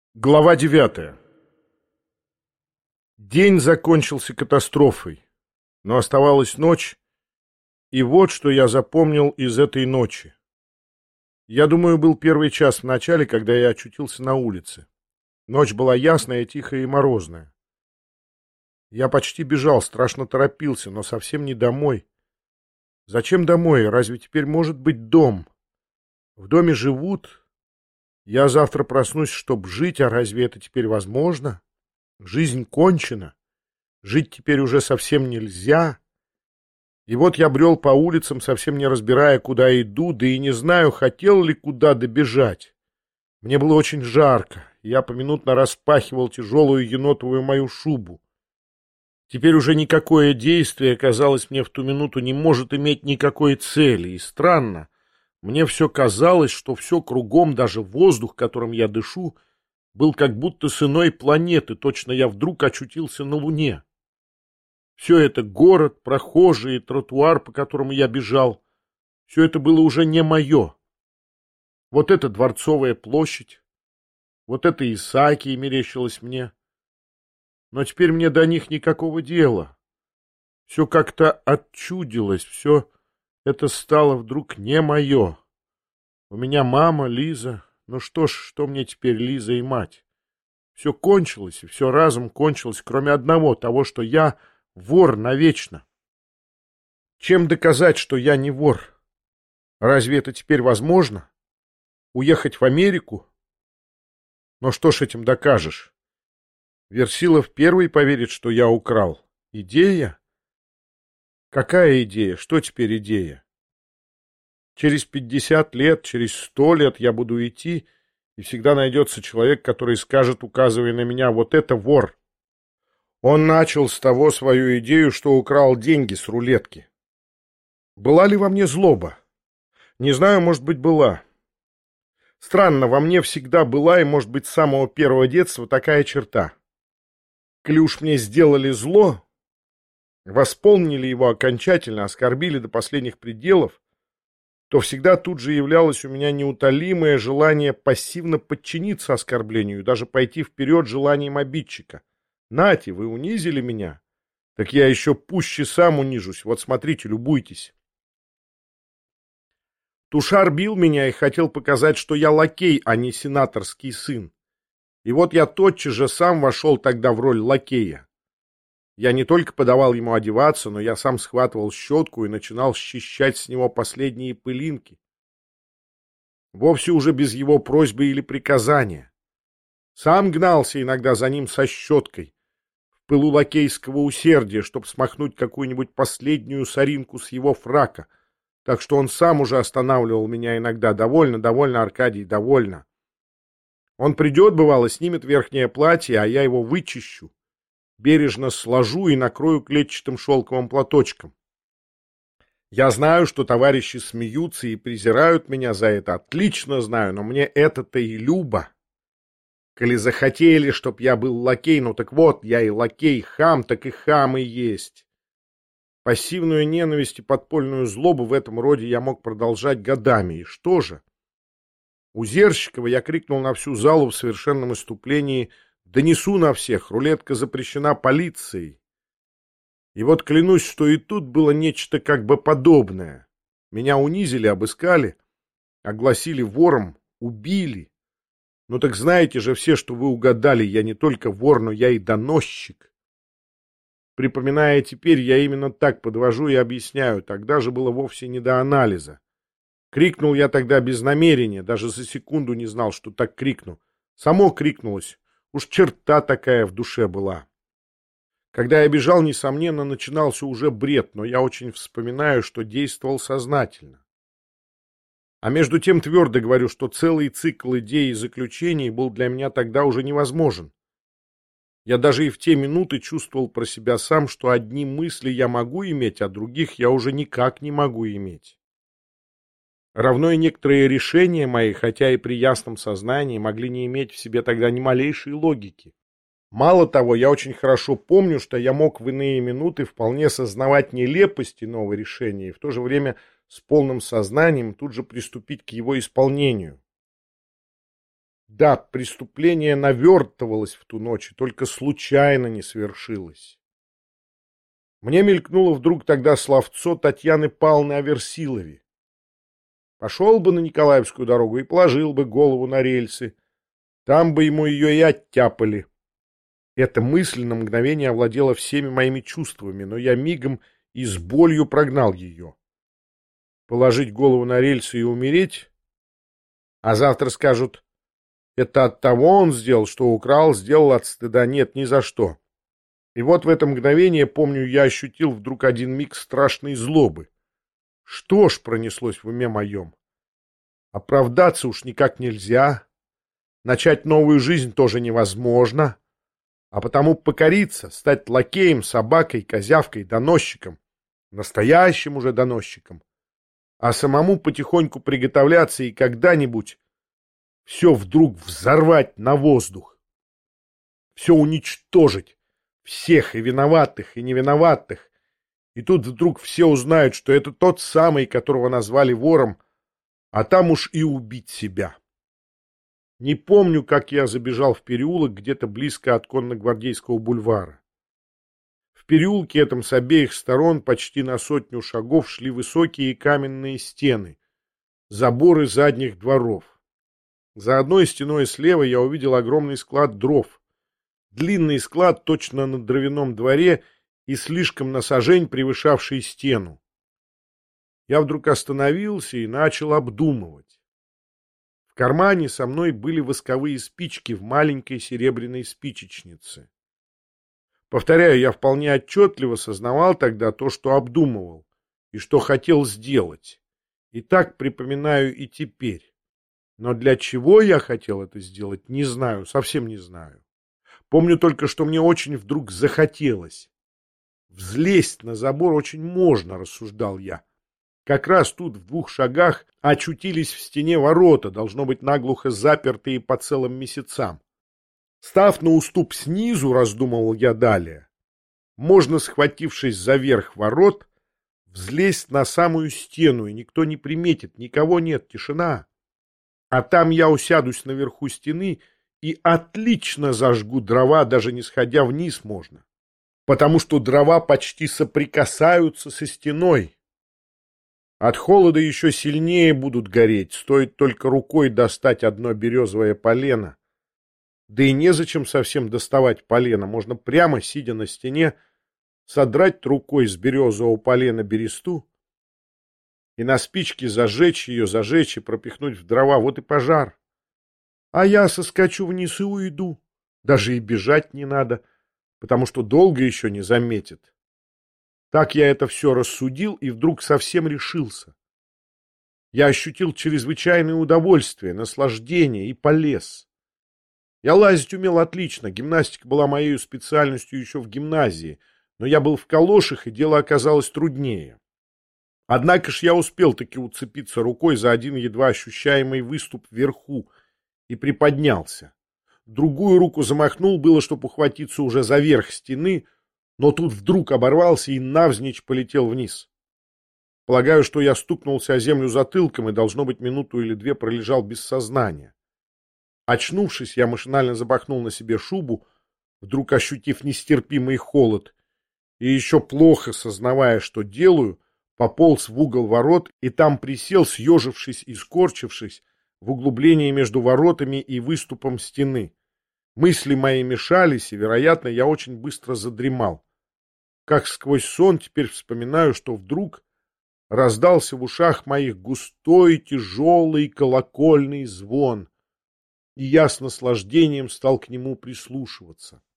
Глава 9. День закончился катастрофой, но оставалась ночь, и вот что я запомнил из этой ночи. Я думаю, был первый час в начале, когда я очутился на улице. Ночь была ясная, тихая и морозная. Я почти бежал, страшно торопился, но совсем не домой. Зачем домой? Разве теперь может быть дом? В доме живут. Я завтра проснусь, чтобы жить, а разве это теперь возможно? Жизнь кончена. Жить теперь уже совсем нельзя. И вот я брел по улицам, совсем не разбирая, куда иду, да и не знаю, хотел ли куда добежать. Мне было очень жарко, и я поминутно распахивал тяжелую енотовую мою шубу. Теперь уже никакое действие, казалось мне, в ту минуту не может иметь никакой цели, и странно. Мне все казалось, что все кругом, даже воздух, которым я дышу, был как будто с иной планеты, точно я вдруг очутился на Луне. Все это город, прохожие, тротуар, по которому я бежал, все это было уже не мое. Вот эта Дворцовая площадь, вот это Исаакия мерещилось мне. Но теперь мне до них никакого дела. Все как-то отчудилось, все это стало вдруг не мое. У меня мама, Лиза. Ну что ж, что мне теперь Лиза и мать? Все кончилось, и все разом кончилось, кроме одного, того, что я вор навечно. Чем доказать, что я не вор? Разве это теперь возможно? Уехать в Америку? Но что ж этим докажешь? Версилов первый поверит, что я украл. Идея? Какая идея? Что теперь идея? Через 50 лет, через 100 лет я буду идти, и всегда найдется человек, который скажет, указывая на меня, вот это вор. Он начал с того свою идею, что украл деньги с рулетки. Была ли во мне злоба? Не знаю, может быть, была. Странно, во мне всегда была, и, может быть, с самого первого детства такая черта. Коли уж мне сделали зло, восполнили его окончательно, оскорбили до последних пределов, то всегда тут же являлось у меня неутолимое желание пассивно подчиниться оскорблению и даже пойти вперед желанием обидчика. Нате, вы унизили меня? Так я еще пуще сам унижусь. Вот смотрите, любуйтесь. Тушар бил меня и хотел показать, что я лакей, а не сенаторский сын. И вот я тотчас же сам вошел тогда в роль лакея. Я не только подавал ему одеваться, но я сам схватывал щетку и начинал счищать с него последние пылинки. Вовсе уже без его просьбы или приказания. Сам гнался иногда за ним со щеткой, в пылу лакейского усердия, чтобы смахнуть какую-нибудь последнюю соринку с его фрака, так что он сам уже останавливал меня иногда. Довольно, довольно, Аркадий, довольно. Он придет, бывало, снимет верхнее платье, а я его вычищу, бережно сложу и накрою клетчатым шелковым платочком. Я знаю, что товарищи смеются и презирают меня за это, отлично знаю, но мне это-то и любо. Коли захотели, чтоб я был лакей, ну так вот, я и лакей, хам, так и хам и есть. Пассивную ненависть и подпольную злобу в этом роде я мог продолжать годами. И что же? У Зерщикова я крикнул на всю залу в совершенном исступлении: «Донесу на всех, рулетка запрещена полицией». И вот клянусь, что и тут было нечто как бы подобное. Меня унизили, обыскали, огласили вором, убили. Ну так знаете же все, что вы угадали, я не только вор, но я и доносчик. Припоминая теперь, я именно так подвожу и объясняю, тогда же было вовсе не до анализа. Крикнул я тогда без намерения, даже за секунду не знал, что так крикну. Само крикнулось, уж черта такая в душе была. Когда я бежал, несомненно, начинался уже бред, но я очень вспоминаю, что действовал сознательно. А между тем твердо говорю, что целый цикл идей и заключений был для меня тогда уже невозможен. Я даже и в те минуты чувствовал про себя сам, что одни мысли я могу иметь, а других я уже никак не могу иметь. Равно и некоторые решения мои, хотя и при ясном сознании, могли не иметь в себе тогда ни малейшей логики. Мало того, я очень хорошо помню, что я мог в иные минуты вполне сознавать нелепость иного решения и в то же время с полным сознанием тут же приступить к его исполнению. Да, преступление навертывалось в ту ночь, и только случайно не свершилось. Мне мелькнуло вдруг тогда словцо Татьяны Павловны о Версилове. Пошел бы на Николаевскую дорогу и положил бы голову на рельсы. Там бы ему ее и оттяпали. Эта мысль на мгновение овладела всеми моими чувствами, но я мигом и с болью прогнал ее. Положить голову на рельсы и умереть? А завтра скажут, это от того он сделал, что украл, сделал от стыда. Нет, ни за что. И вот в это мгновение, помню, я ощутил вдруг один миг страшной злобы. Что ж пронеслось в уме моем? Оправдаться уж никак нельзя. Начать новую жизнь тоже невозможно. А потому покориться, стать лакеем, собакой, козявкой, доносчиком. Настоящим уже доносчиком. А самому потихоньку приготовляться и когда-нибудь все вдруг взорвать на воздух. Все уничтожить. Всех, и виноватых, и невиноватых. И тут вдруг все узнают, что это тот самый, которого назвали вором, а там уж и убить себя. Не помню, как я забежал в переулок где-то близко от Конногвардейского бульвара. В переулке этом с обеих сторон почти на 100 шагов шли высокие каменные стены, заборы задних дворов. За одной стеной слева я увидел огромный склад дров. Длинный склад точно на дровяном дворе и слишком на сажень превышавший стену. Я вдруг остановился и начал обдумывать. В кармане со мной были восковые спички в маленькой серебряной спичечнице. Повторяю, я вполне отчетливо сознавал тогда то, что обдумывал, и что хотел сделать. И так припоминаю и теперь. Но для чего я хотел это сделать, не знаю, совсем не знаю. Помню только, что мне очень вдруг захотелось. Взлезть на забор очень можно, рассуждал я. Как раз тут в 2 шагах очутились в стене ворота, должно быть наглухо запертые по целым месяцам. Став на уступ снизу, раздумывал я далее, можно, схватившись за верх ворот, взлезть на самую стену, и никто не приметит, никого нет, тишина. А там я усядусь наверху стены и отлично зажгу дрова, даже не сходя вниз можно. Потому что дрова почти соприкасаются со стеной. От холода еще сильнее будут гореть, стоит только рукой достать одно березовое полено. Да и незачем совсем доставать полено, можно прямо, сидя на стене, содрать рукой с березового полена бересту и на спичке зажечь ее, зажечь и пропихнуть в дрова, вот и пожар. А я соскочу вниз и уйду. Даже и бежать не надо, потому что долго еще не заметит. Так я это все рассудил и вдруг совсем решился. Я ощутил чрезвычайное удовольствие, наслаждение и полез. Я лазить умел отлично, гимнастика была моей специальностью еще в гимназии, но я был в калошах, и дело оказалось труднее. Однако ж я успел таки уцепиться рукой за один едва ощущаемый выступ вверху, и приподнялся. Другую руку замахнул было, чтобы ухватиться уже за верх стены, но тут вдруг оборвался и навзничь полетел вниз. Полагаю, что я стукнулся о землю затылком и, должно быть, минуту или 2 пролежал без сознания. Очнувшись, я машинально запахнул на себе шубу, вдруг ощутив нестерпимый холод, и еще плохо сознавая, что делаю, пополз в угол ворот и там присел, съежившись и скорчившись, в углублении между воротами и выступом стены. Мысли мои мешались, и, вероятно, я очень быстро задремал. Как сквозь сон теперь вспоминаю, что вдруг раздался в ушах моих густой, тяжелый колокольный звон, и я с наслаждением стал к нему прислушиваться.